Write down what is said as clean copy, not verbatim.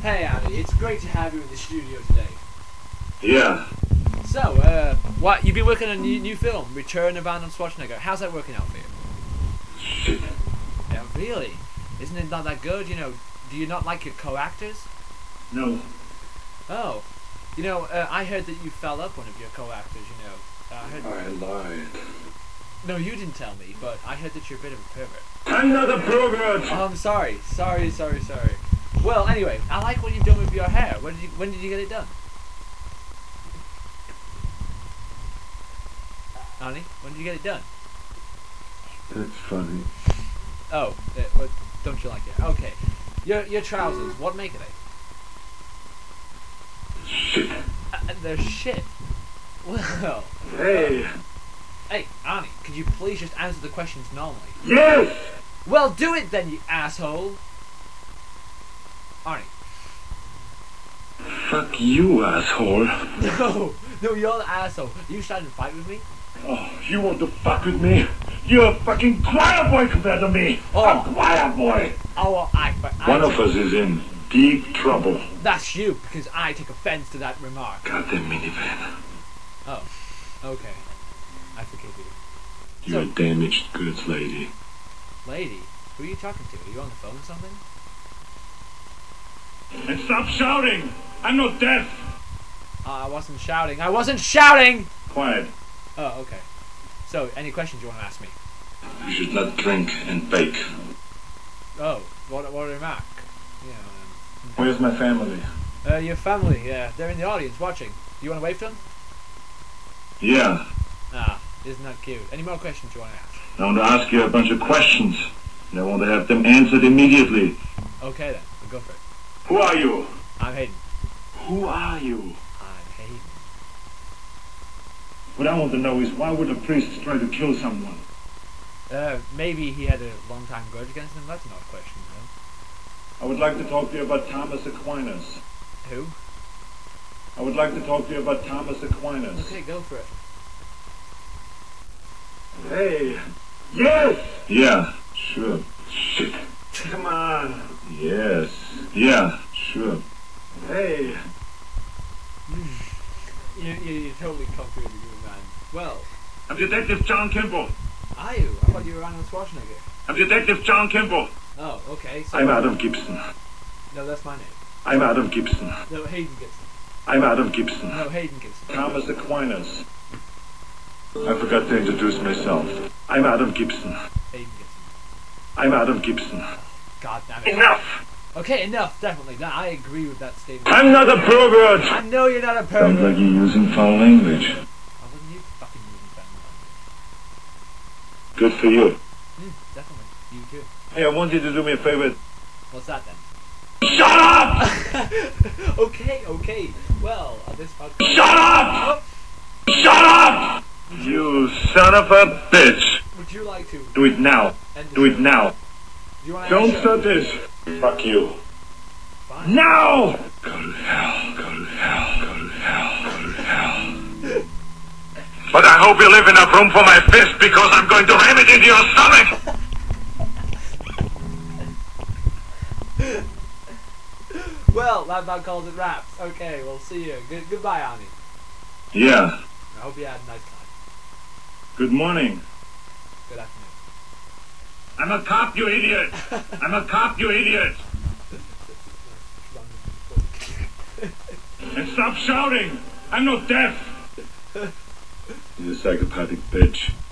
Hey, Andy, it's great to have you in the studio today. Yeah. So, what, you've been working on a new film, Return of Arnold Schwarzenegger. How's that working out for you? Shit. Yeah, really? Isn't it not that good? You know, do you not like your co-actors? No. Oh. You know, I heard that you fell up one of your co-actors, you know. I lied. No, you didn't tell me, but I heard that you're a bit of a pervert. I'm not a pervert! Oh, I'm sorry. Sorry. Well, anyway, I like what you've done with your hair. When did you get it done? Annie, when did you get it done? That's funny. Oh, well, don't you like it? Okay. Your trousers, what make are they? Shit. They're shit. Well. Hey! Hey, Arnie, could you please just answer the questions normally? Yes! Well, do it then, you asshole! Arnie. Fuck you, asshole. No, you're the asshole. You started to fight with me? Oh, you want to fuck with me? You're a fucking choir boy compared to me! Oh. A choir boy! Oh, well, One of us is in deep trouble. That's you, because I take offense to that remark. Goddamn minivan. Oh, okay. I forgive you. You're a damaged goods lady. Lady? Who are you talking to? Are you on the phone or something? And stop shouting! I'm not deaf! I wasn't shouting. I wasn't shouting! Quiet. Oh, okay. So, any questions you want to ask me? You should not drink and bake. Oh, what a remark. Yeah. Where's my family? Your family, yeah. They're in the audience watching. Do you want to wave to them? Yeah. Ah, isn't that cute? Any more questions you want to ask? I want to ask you a bunch of questions. And I want to have them answered immediately. Okay then, we'll go for it. Who are you? I'm Hayden. Who are you? I'm Hayden. What I want to know is why would a priest try to kill someone? Maybe he had a long time grudge against him. That's not a question, though. I would like to talk to you about Thomas Aquinas. Who? I would like to talk to you about Thomas Aquinas. Okay, go for it. Hey! Yes! Yeah, sure. Shit. Come on. Yes. Yeah, sure. Hey! You totally come through the groove, man. Well, I'm Detective John Kimball. are you? I thought you were Arnold Schwarzenegger. I'm Detective John Kimball. Oh, okay. So I'm Adam Gibson. No, that's my name. I'm Adam Gibson. No, Hayden Gibson. I'm Adam Gibson. No, Hayden Gibson. Thomas Aquinas. I forgot to introduce myself. I'm Adam Gibson. Hayden Gibson. I'm Adam Gibson. God damn it. Enough! Okay, enough, definitely. No, I agree with that statement. I'm not a pervert! I know you're not a Sounds pervert. like you're using foul language. I wasn't you fucking using family language. Good for you. Definitely. You too. Hey, I want you to do me a favor. What's that then? Shut up! Okay. Well, this podcast... Shut up! Shut up! You son of a bitch! Would you like to... Do it now. Do it now. Do you want to Don't start this. Fuck you. Fine. Now! Go to hell. Go to hell. Go to hell. Go to hell. But I hope you leave enough room for my fist because I'm going to ram it into your stomach! Well, that about calls it wraps. Okay, we'll see you. Goodbye, Arnie. Yeah. I hope you had a nice time. Good morning. Good afternoon. I'm a cop, you idiot! I'm a cop, you idiot! And stop shouting! I'm not deaf! You psychopathic bitch.